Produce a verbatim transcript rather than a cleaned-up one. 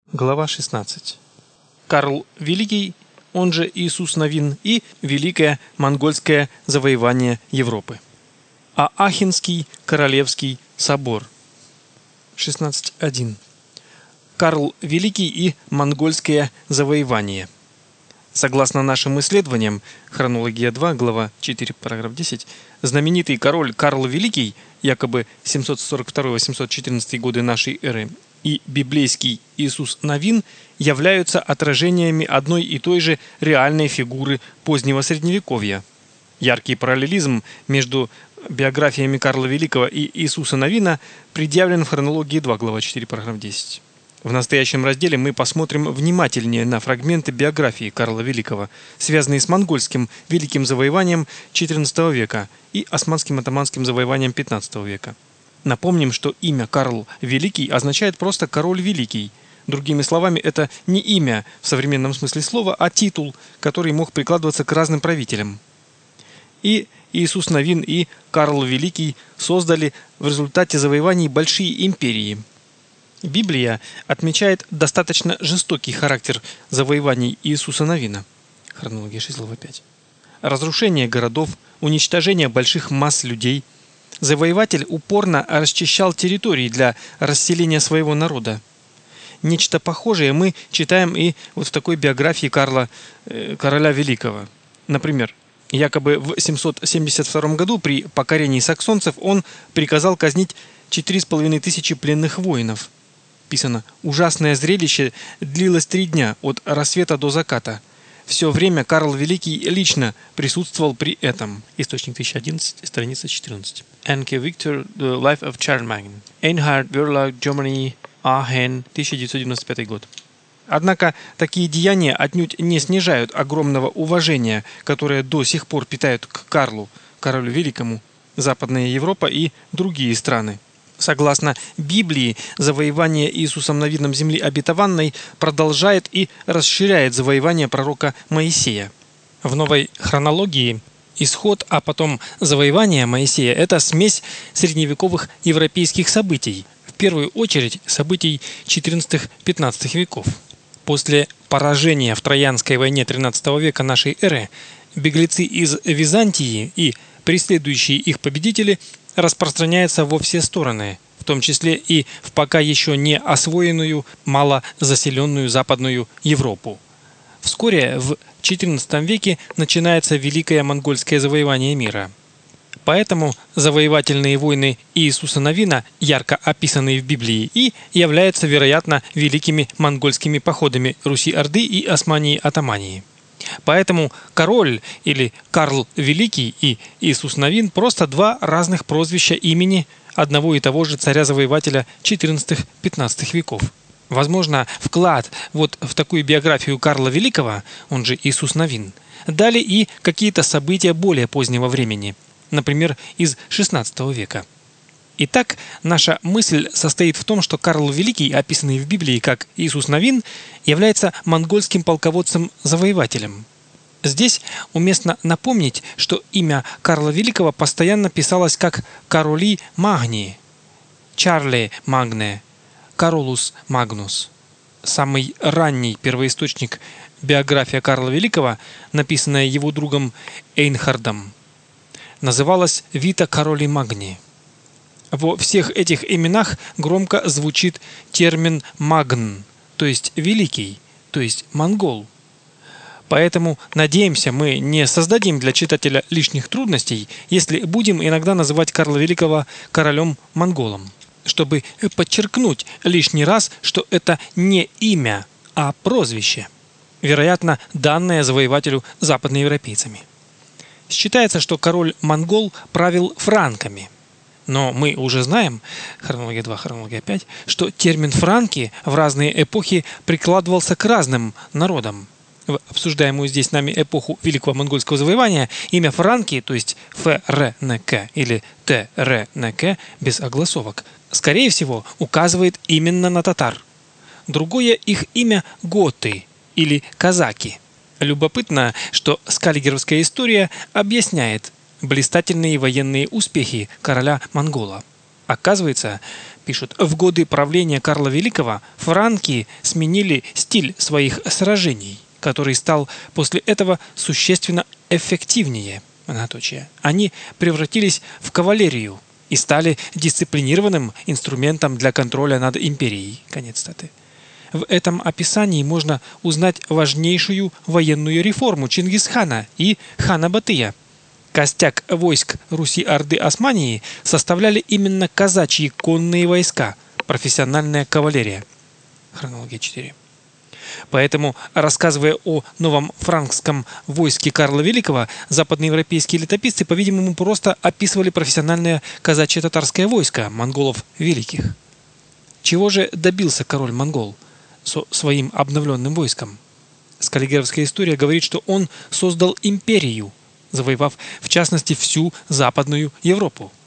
Глава шестнадцать. Карл Великий, он же Иисус Навин, и Великое монгольское завоевание Европы. Аахенский Королевский собор. шестнадцать точка один. Карл Великий и монгольское завоевание. Согласно нашим исследованиям, Хронология два, глава четыре, параграф десять, знаменитый король Карл Великий, якобы семьсот сорок второй — восемьсот четырнадцатый годы нашей эры, и библейский Иисус Навин являются отражениями одной и той же реальной фигуры позднего Средневековья. Яркий параллелизм между биографиями Карла Великого и Иисуса Навина предъявлен в Хронологии два, глава четыре, параграф десять. В настоящем разделе мы посмотрим внимательнее на фрагменты биографии Карла Великого, связанные с монгольским великим завоеванием четырнадцатого века и османским атаманским завоеванием пятнадцатого века. Напомним, что имя Карл Великий означает просто «король великий». Другими словами, это не имя в современном смысле слова, а титул, который мог прикладываться к разным правителям. И Иисус Навин, и Карл Великий создали в результате завоеваний большие империи. Библия отмечает достаточно жестокий характер завоеваний Иисуса Навина. Хронология шесть, глава пять. Разрушение городов, уничтожение больших масс людей. Завоеватель упорно расчищал территории для расселения своего народа. Нечто похожее мы читаем и вот в такой биографии Карла, э, короля Великого. Например, якобы в семьсот семьдесят втором году при покорении саксонцев он приказал казнить четыре с половиной тысячи пленных воинов. Писано: «Ужасное зрелище длилось три дня, от рассвета до заката. Все время Карл Великий лично присутствовал при этом». Источник тысяча одиннадцать, страница четырнадцать. Энке Виктор, The Life of Charlemagne. Эйнхард Верlag, Germany, Aachen, тысяча девятьсот девяносто пятый год. Однако такие деяния отнюдь не снижают огромного уважения, которое до сих пор питают к Карлу, королю Великому, Западная Европа и другие страны. Согласно Библии, завоевание Иисусом Навином земли обетованной продолжает и расширяет завоевание пророка Моисея. В новой хронологии исход, а потом завоевание Моисея – это смесь средневековых европейских событий, в первую очередь событий четырнадцатого-пятнадцатого веков. После поражения в Троянской войне тринадцатого века нашей эры беглецы из Византии и преследующие их победители распространяется во все стороны, в том числе и в пока еще не освоенную, малозаселенную Западную Европу. Вскоре в четырнадцатом веке начинается Великое монгольское завоевание мира. Поэтому завоевательные войны Иисуса Навина, ярко описанные в Библии, и являются, вероятно, великими монгольскими походами Руси-Орды и Османии-Атамании. Поэтому король или Карл Великий и Иисус Навин просто два разных прозвища имени одного и того же царя-завоевателя четырнадцатого-пятнадцатого веков. Возможно, вклад вот в такую биографию Карла Великого, он же Иисус Навин, дали и какие-то события более позднего времени, например, из шестнадцатого века. Итак, наша мысль состоит в том, что Карл Великий, описанный в Библии как Иисус Навин, является монгольским полководцем-завоевателем. Здесь уместно напомнить, что имя Карла Великого постоянно писалось как Кароли Магни, Чарле Магне, Каролус Магнус. Самый ранний первоисточник биография Карла Великого, написанная его другом Эйнхардом, называлась Вита Кароли Магни. Во всех этих именах громко звучит термин «магн», то есть «великий», то есть «монгол». Поэтому, надеемся, мы не создадим для читателя лишних трудностей, если будем иногда называть Карла Великого королем-монголом, чтобы подчеркнуть лишний раз, что это не имя, а прозвище, вероятно, данное завоевателю западноевропейцами. Считается, что король-монгол правил франками. Но мы уже знаем, хронология два, хронология пять, что термин «франки» в разные эпохи прикладывался к разным народам. В обсуждаемую здесь нами эпоху Великого монгольского завоевания имя «франки», то есть «ф-р-н-к» или «т-р-н-к» без огласовок, скорее всего, указывает именно на татар. Другое их имя «готы» или «казаки». Любопытно, что скаллигеровская история объясняет блистательные военные успехи короля Монгола. Оказывается, пишут, в годы правления Карла Великого франки сменили стиль своих сражений, который стал после этого существенно эффективнее. Многоточие. Они превратились в кавалерию и стали дисциплинированным инструментом для контроля над империей. Конец цитаты. В этом описании можно узнать важнейшую военную реформу Чингисхана и хана Батыя. Костяк войск Руси-Орды Османии составляли именно казачьи конные войска, профессиональная кавалерия. Хронология четыре. Поэтому, рассказывая о новом франкском войске Карла Великого, западноевропейские летописцы, по-видимому, просто описывали профессиональное казачье татарское войско монголов великих. Чего же добился король-монгол со своим обновленным войском? Скаллигеровская история говорит, что он создал империю, завоевав в частности всю Западную Европу.